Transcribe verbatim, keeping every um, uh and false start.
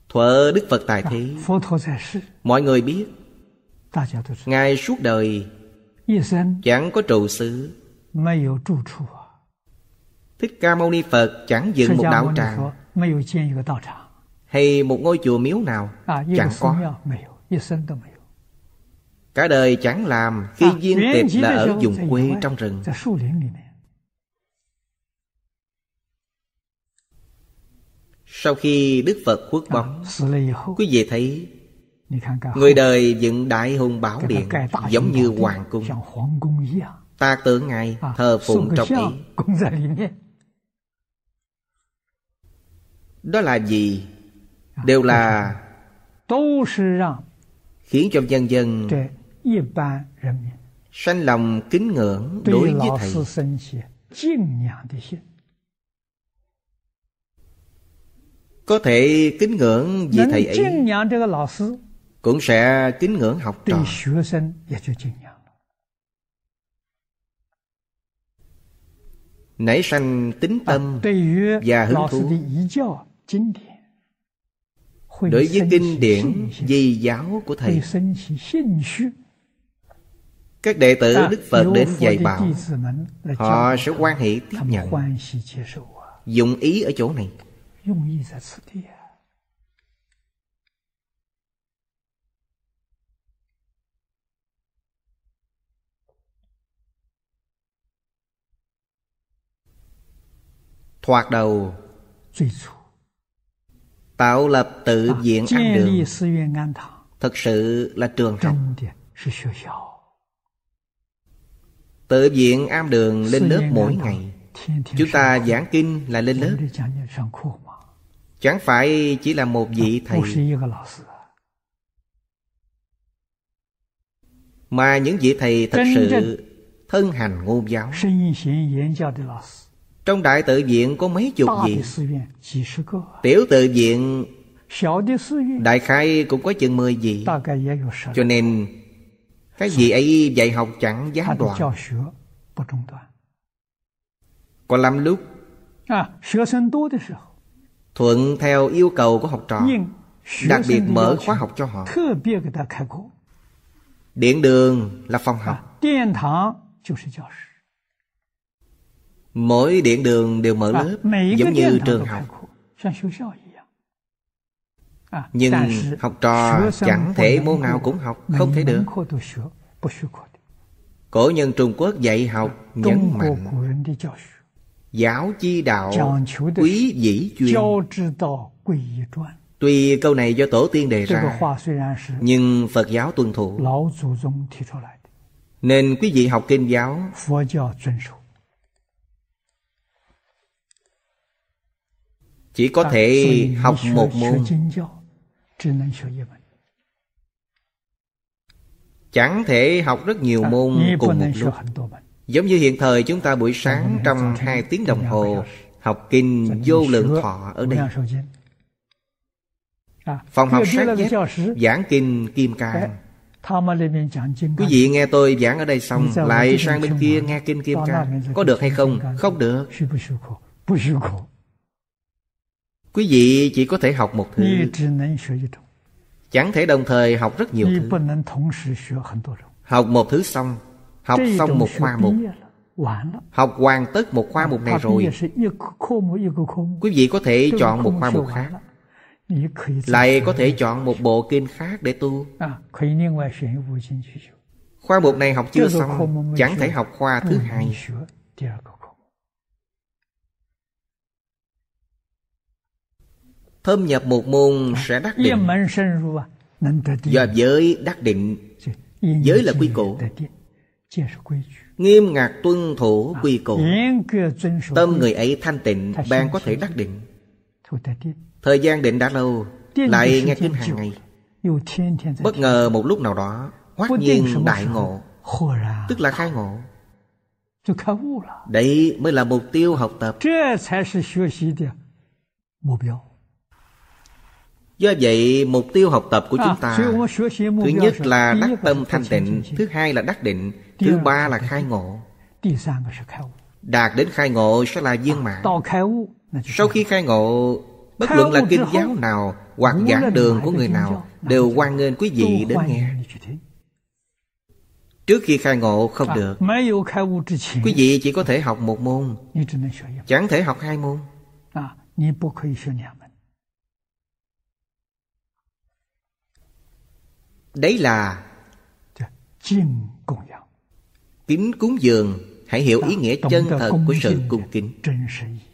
Thuở Đức Phật tại thế, mọi người biết Ngài suốt đời chẳng có trụ xứ. Thích Ca Mâu Ni Phật chẳng dựng một đạo tràng hay một ngôi chùa miếu nào, chẳng có. Cả đời chẳng làm. Khi viên tịch là ở vùng quê trong rừng. Sau khi Đức Phật khuất bóng, quý vị thấy người đời dựng Đại Hùng Bảo Điện giống như hoàng cung, tạc tượng Ngài, thờ phụng trong ấy. Đó là gì? Đều là khiến cho nhân dân sanh lòng kính ngưỡng đối với Thầy. Có thể kính ngưỡng vì Thầy ấy, cũng sẽ kính ngưỡng học trò. Nảy sanh tính tâm và hứng thú đối với kinh điển di giáo của Thầy. Các đệ tử Đức Phật đến dạy bảo, họ sẽ hoan hỷ tiếp nhận. Dụng ý ở chỗ này. Thoạt đầu tạo lập tự viện An Đường, thật sự là trường học. Tự viện Am Đường lên lớp mỗi ngày. Chúng ta giảng kinh là lên lớp, chẳng phải chỉ là một vị thầy, mà những vị thầy thật sự thân hành ngôn giáo. Trong đại tự viện có mấy chục vị, tiểu tự viện đại khái cũng có chừng mười vị. Cho nên các vị ấy dạy học chẳng gián đoạn. Có lắm lúc thuận theo yêu cầu của học trò, đặc biệt mở khóa học cho họ. Điện đường là phòng học, mỗi điện đường đều mở lớp, giống như trường học. Nhưng học trò chẳng thể môn nào cũng học, không thể được. Cổ nhân Trung Quốc dạy học nhấn mạnh giáo chi đạo, quý dĩ chuyên. Tuy câu này do tổ tiên đề ra, nhưng Phật giáo tuân thủ, nên quý vị học kinh giáo chỉ có thể học một môn, chẳng thể học rất nhiều môn cùng một lúc. Giống như hiện thời chúng ta buổi sáng trong hai tiếng đồng hồ học kinh Vô Lượng Thọ ở đây. Phòng học sát vách giảng kinh Kim Cang. Quý vị nghe tôi giảng ở đây xong lại sang bên kia nghe kinh Kim Cang, có được hay không? Không được. Quý vị chỉ có thể học một thứ, chẳng thể đồng thời học rất nhiều thứ. Học một thứ xong, học xong một khoa mục, học hoàn tất một khoa mục này rồi, quý vị có thể chọn một khoa mục khác, lại có thể chọn một bộ kinh khác để tu. Khoa mục này học chưa xong, chẳng thể học khoa thứ hai. Thâm nhập một môn sẽ đắc định. Do giới đắc định. Giới là quy củ, nghiêm ngặt tuân thủ quy củ. Tâm người ấy thanh tịnh, bạn có thể đắc định. Thời gian định đã lâu, lại nghe kinh hàng ngày, bất ngờ một lúc nào đó hoát nhiên đại ngộ, tức là khai ngộ. Đấy mới là mục tiêu học tập. Do vậy mục tiêu học tập của chúng ta, thứ nhất là đắc tâm thanh tịnh, thứ hai là đắc định, thứ ba là khai ngộ. Đạt đến khai ngộ sẽ là viên mãn. Sau khi khai ngộ, bất luận là kinh giáo nào, hoặc giảng đường của người nào đều hoan nghênh quý vị đến nghe. Trước khi khai ngộ không được. Quý vị chỉ có thể học một môn, chẳng thể học hai môn. Đấy là kính cúng dường. Hãy hiểu ý nghĩa chân thật của sự cung kính.